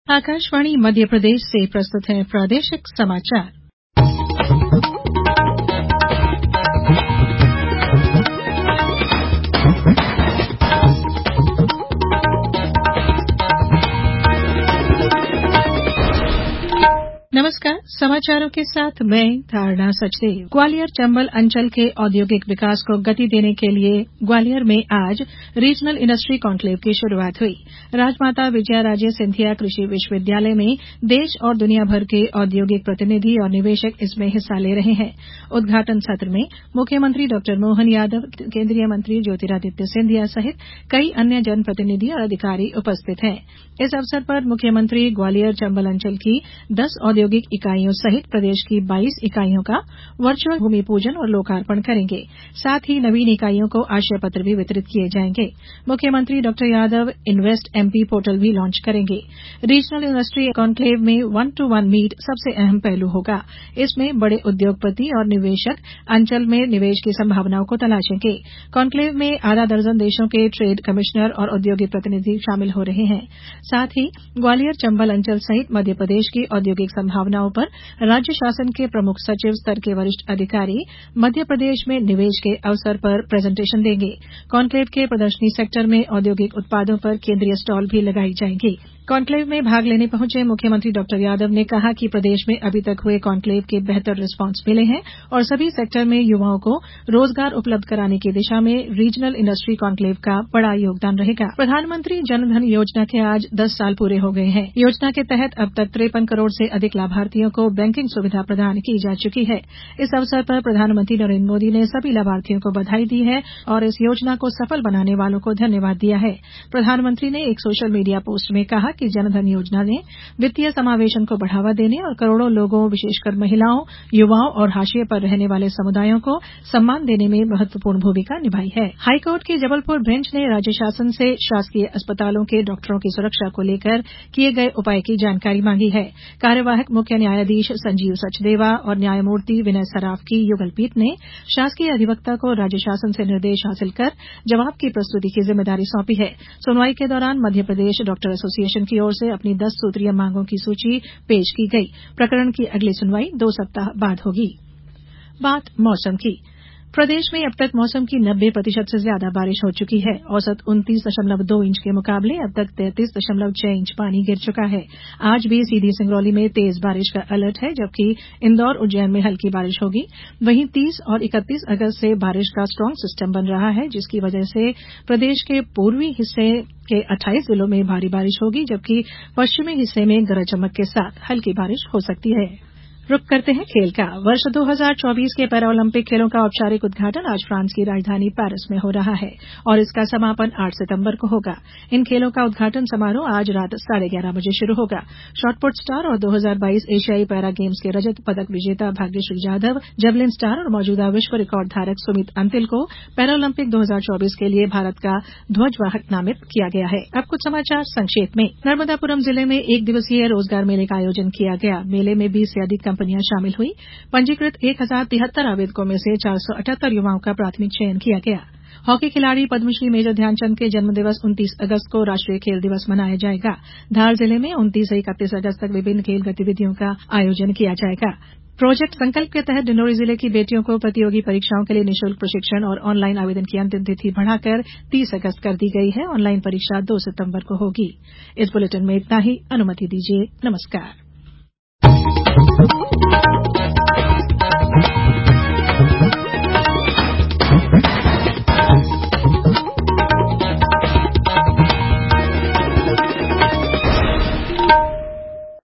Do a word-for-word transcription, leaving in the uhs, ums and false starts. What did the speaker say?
आकाशवाणी मध्य प्रदेश से प्रस्तुत है प्रादेशिक समाचार। नमस्कार, समाचारों के साथ मैं धारणा सचदेव। ग्वालियर चंबल अंचल के औद्योगिक विकास को गति देने के लिए ग्वालियर में आज रीजनल इंडस्ट्री कॉन्क्लेव की शुरुआत हुई। राजमाता विजयाराजे सिंधिया कृषि विश्वविद्यालय में देश और दुनिया भर के औद्योगिक प्रतिनिधि और निवेशक इसमें हिस्सा ले रहे हैं। उद्घाटन सत्र में मुख्यमंत्री डॉक्टर मोहन यादव, केंद्रीय मंत्री ज्योतिरादित्य सिंधिया सहित कई अन्य जनप्रतिनिधि और अधिकारी उपस्थित हैं। इस अवसर पर मुख्यमंत्री ग्वालियर चंबल अंचल की दस औद्योगिक इकाइयों सहित प्रदेश की बाईस इकाइयों का वर्चुअल भूमि पूजन और लोकार्पण करेंगे। साथ ही नवीन इकाइयों को आशय पत्र भी वितरित किए जाएंगे। मुख्यमंत्री doctor Yadav invest MP portal भी लॉन्च करेंगे। रीजनल इंडस्ट्री कॉन्क्लेव में वन टू वन मीट सबसे अहम पहलू होगा। इसमें बड़े उद्योगपति और निवेशक अंचल में निवेश की संभावनाओं को तलाशेंगे। कॉन्क्लेव में आधा दर्जन देशों के ट्रेड कमिश्नर और औद्योगिक प्रतिनिधि शामिल हो रहे हैं। साथ ही ग्वालियर चंबल अंचल सहित मध्य प्रदेश की औद्योगिक संभावनाओं पर राज्य शासन के प्रमुख सचिव स्तर के वरिष्ठ अधिकारी मध्य प्रदेश में निवेश के अवसर पर प्रेजेंटेशन देंगे। कॉन्क्लेव के प्रदर्शनी सेक्टर में औद्योगिक उत्पादों पर केंद्रीय स्टॉल भी लगाई जाएंगी। कॉन्क्लेव में भाग लेने पहुंचे मुख्यमंत्री डॉक्टर यादव ने कहा कि प्रदेश में अभी तक हुए कॉन्क्लेव के बेहतर रिस्पांस मिले हैं और सभी सेक्टर में युवाओं को रोजगार उपलब्ध कराने की दिशा में रीजनल इंडस्ट्री कॉन्क्लेव का बड़ा योगदान रहेगा। प्रधानमंत्री जनधन योजना के आज दस साल पूरे हो गए हैं। योजना के तहत अब तक तिरपन करोड़ से अधिक लाभार्थियों को बैंकिंग सुविधा प्रदान की जा चुकी है। इस अवसर पर प्रधानमंत्री नरेंद्र मोदी ने सभी लाभार्थियों को बधाई दी है और इस योजना को सफल बनाने वालों को धन्यवाद दिया है। प्रधानमंत्री ने एक सोशल मीडिया पोस्ट में कहा कि जनधन योजना ने वित्तीय समावेशन को बढ़ावा देने और करोड़ों लोगों, विशेषकर महिलाओं, युवाओं और हाशिए पर रहने वाले समुदायों को सम्मान देने में महत्वपूर्ण भूमिका निभाई है। हाईकोर्ट की जबलपुर बेंच ने राज्य शासन से शासकीय अस्पतालों के डॉक्टरों की सुरक्षा को लेकर किए गए उपाय की जानकारी मांगी है। कार्यवाहक मुख्य न्यायाधीश संजीव सचदेवा और न्यायमूर्ति विनय सराफ की युगल पीठ ने शासकीय अधिवक्ता को राज्य शासन से निर्देश हासिल कर जवाब की प्रस्तुति की जिम्मेदारी सौंपी है। सुनवाई के दौरान मध्य प्रदेश डॉक्टर एसोसिएशन की ओर से अपनी दस सूत्रीय मांगों की सूची पेश की गई। प्रकरण की अगली सुनवाई दो सप्ताह बाद होगी। बात मौसम की। प्रदेश में अब तक मौसम की नब्बे प्रतिशत से ज्यादा बारिश हो चुकी है। औसत उनतीस दशमलव दो इंच के मुकाबले अब तक तैंतीस दशमलव छह इंच पानी गिर चुका है। आज भी सीधी सिंगरौली में तेज बारिश का अलर्ट है, जबकि इंदौर, उज्जैन में हल्की बारिश होगी। वहीं तीस और इकतीस अगस्त से बारिश का स्ट्रांग सिस्टम बन रहा है, जिसकी वजह से प्रदेश के पूर्वी हिस्से के अट्ठाईस जिलों में भारी बारिश होगी, जबकि पश्चिमी हिस्से में गरज चमक के साथ हल्की बारिश हो सकती है। रुक करते हैं खेल का। वर्ष दो हज़ार चौबीस के पैरालंपिक खेलों का औपचारिक उद्घाटन आज फ्रांस की राजधानी पेरिस में हो रहा है और इसका समापन आठ सितंबर को होगा। इन खेलों का उद्घाटन समारोह आज रात साढ़े ग्यारह बजे शुरू होगा। शॉटपुट स्टार और दो हज़ार बाईस एशियाई पैरा गेम्स के रजत पदक विजेता भाग्यश्री जाधव, जेवलिन स्टार और मौजूदा विश्व रिकॉर्ड धारक सुमित अंतिल को पैरालंपिक दो हज़ार चौबीस के लिए भारत का ध्वजवाहक नामित किया गया है। अब कुछ समाचार संक्षेप में। नर्मदापुरम जिले में एक दिवसीय रोजगार मेले का आयोजन किया गया। मेले में बीस से अधिक कंपनियां शामिल हुई। पंजीकृत एक हजार तिहत्तर आवेदकों में से चार सौ अठहत्तर युवाओं का प्राथमिक चयन किया गया। हॉकी खिलाड़ी पद्मश्री मेजर ध्यानचंद के जन्मदिवस उनतीस अगस्त को राष्ट्रीय खेल दिवस मनाया जाएगा। धार जिले में उनतीस से इकतीस अगस्त तक विभिन्न खेल गतिविधियों का आयोजन किया जाएगा। प्रोजेक्ट संकल्प के तहत डिंडोरी जिले की बेटियों को प्रतियोगी परीक्षाओं के लिए निःशुल्क प्रशिक्षण और ऑनलाइन आवेदन की अंतिम तिथि बढ़ाकर तीस अगस्त कर दी गई है। ऑनलाइन परीक्षा दो सितंबर को होगी। इस बुलेटिन में इतना ही। अनुमति दीजिए। नमस्कार।